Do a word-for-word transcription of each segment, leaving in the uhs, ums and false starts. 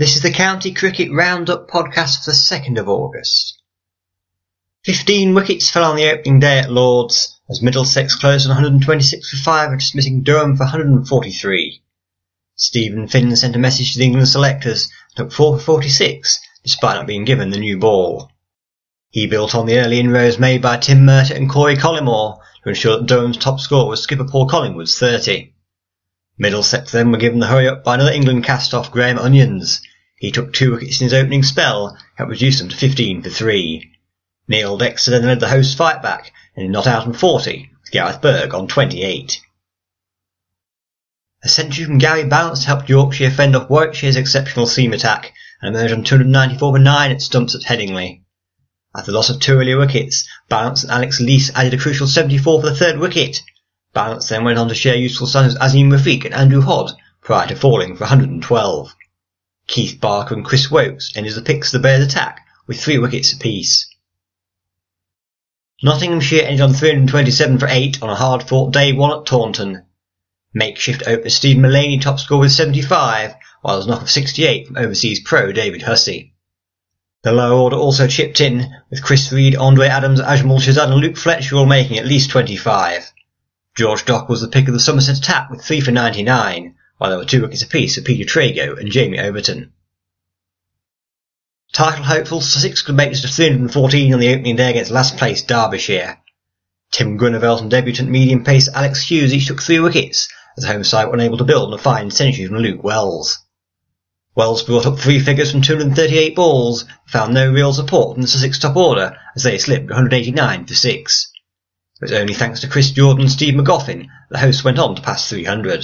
This is the County Cricket Roundup podcast for the second of August. Fifteen wickets fell on the opening day at Lords as Middlesex closed on one hundred twenty-six for five, dismissing Durham for one hundred forty-three. Stephen Finn sent a message to the England selectors and took four for forty-six, despite not being given the new ball. He built on the early inroads made by Tim Murtagh and Corey Collymore to ensure that Durham's top score was skipper Paul Collingwood's thirty. Middlesex then were given the hurry up by another England cast-off, Graham Onions. He took two wickets in his opening spell, helped reduce them to fifteen for three. Neil Dexter then led the hosts' fight back, and he not out on forty, with Gareth Berg on twenty-eight. A century from Gary Ballance helped Yorkshire fend off Warwickshire's exceptional seam attack, and emerged on two hundred ninety-four for nine at stumps at Headingley. After the loss of two earlier wickets, Ballance and Alex Lees added a crucial seventy-four for the third wicket. Ballance then went on to share useful signs with Azeem Rafiq and Andrew Hodd, prior to falling for one hundred twelve. Keith Barker and Chris Wokes ended the picks of the Bears' attack with three wickets apiece. Nottinghamshire ended on three hundred twenty-seven for eight on a hard-fought day one at Taunton. Makeshift opener Steve Mullaney top scored with seventy-five, while there was a knock of sixty-eight from overseas pro David Hussey. The lower order also chipped in, with Chris Reed, Andre Adams, Ajmal Shazad and Luke Fletcher all making at least twenty-five. George Dock was the pick of the Somerset attack with three for ninety-nine, while there were two wickets apiece for Peter Trago and Jamie Overton. Title hopeful Sussex could make this to three hundred fourteen on the opening day against last place Derbyshire. Tim Grunnevelt and debutant medium pace Alex Hughes each took three wickets, as the home side were unable to build on a fine century from Luke Wells. Wells brought up three figures from two hundred thirty-eight balls, but found no real support from the Sussex top order as they slipped one hundred eighty-nine for six. It was only thanks to Chris Jordan and Steve McGoffin the hosts went on to pass three hundred.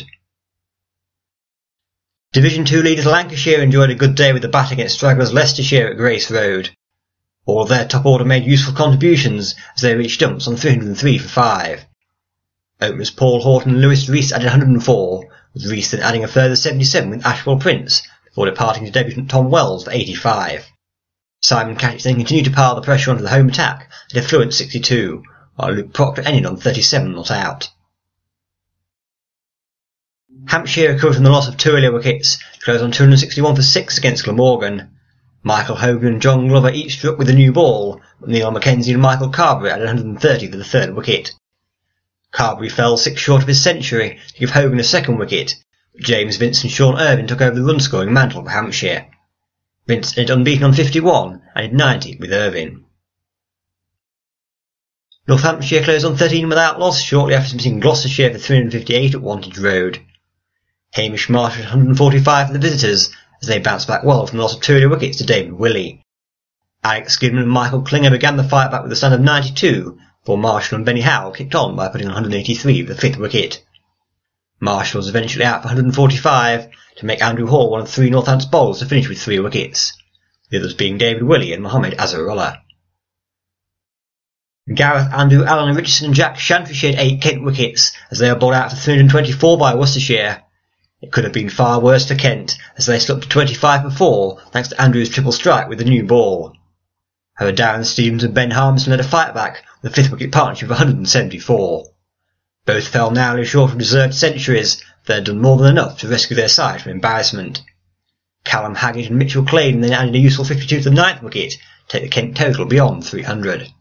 Division two leaders Lancashire enjoyed a good day with the bat against stragglers Leicestershire at Grace Road. All of their top order made useful contributions as they reached stumps on three hundred three for five. Openers Paul Horton and Lewis Rees added one hundred four, with Rees then adding a further seventy-seven with Ashwell Prince, before departing to debutant Tom Wells for eighty-five. Simon Catchett then continued to pile the pressure onto the home attack at a fluent sixty-two, while Luke Proctor ended on thirty-seven not out. Hampshire recovered from the loss of two earlier wickets to close on two hundred sixty-one for six against Glamorgan. Michael Hogan and John Glover each struck with a new ball, but Neil Mackenzie and Michael Carberry added one hundred thirty for the third wicket. Carberry fell six short of his century to give Hogan a second wicket, but James Vince and Sean Irvine took over the run-scoring mantle for Hampshire. Vince ended unbeaten on fifty-one and did ninety with Irvine. Northamptonshire closed on thirteen without loss shortly after dismissing Gloucestershire for three hundred fifty-eight at Wantage Road. Hamish Marsh had one hundred forty-five for the visitors as they bounced back well from the loss of two earlier wickets to David Willey. Alex Skidman and Michael Klinger began the fight back with a stand of ninety-two before Marshall and Benny Howell kicked on by putting on one hundred eighty-three for the fifth wicket. Marshall was eventually out for one hundred forty-five to make Andrew Hall one of three Northants bowlers to finish with three wickets, the others being David Willey and Mohammed Azarullah. Gareth, Andrew, Allen Richardson and Jack Shantry shared eight Kent wickets as they were bowled out for three hundred twenty-four by Worcestershire. It could have been far worse for Kent as they slipped to twenty-five for four thanks to Andrew's triple strike with the new ball. However, Darren Stevens and Ben Harmison led a fight back with a fifth wicket partnership of one hundred seventy-four. Both fell narrowly short of deserved centuries, but they had done more than enough to rescue their side from embarrassment. Callum Haggett and Mitchell Claydon then added a useful fifty-two to the ninth wicket to take the Kent total beyond three hundred.